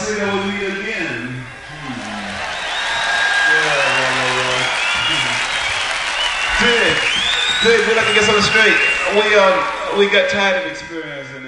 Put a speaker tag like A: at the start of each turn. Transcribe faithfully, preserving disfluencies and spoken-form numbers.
A: say that we'll meet again. Hmm. Yeah, yeah, yeah. Dig, dig, we'd like to get something straight. We, um, we got tired of experiencing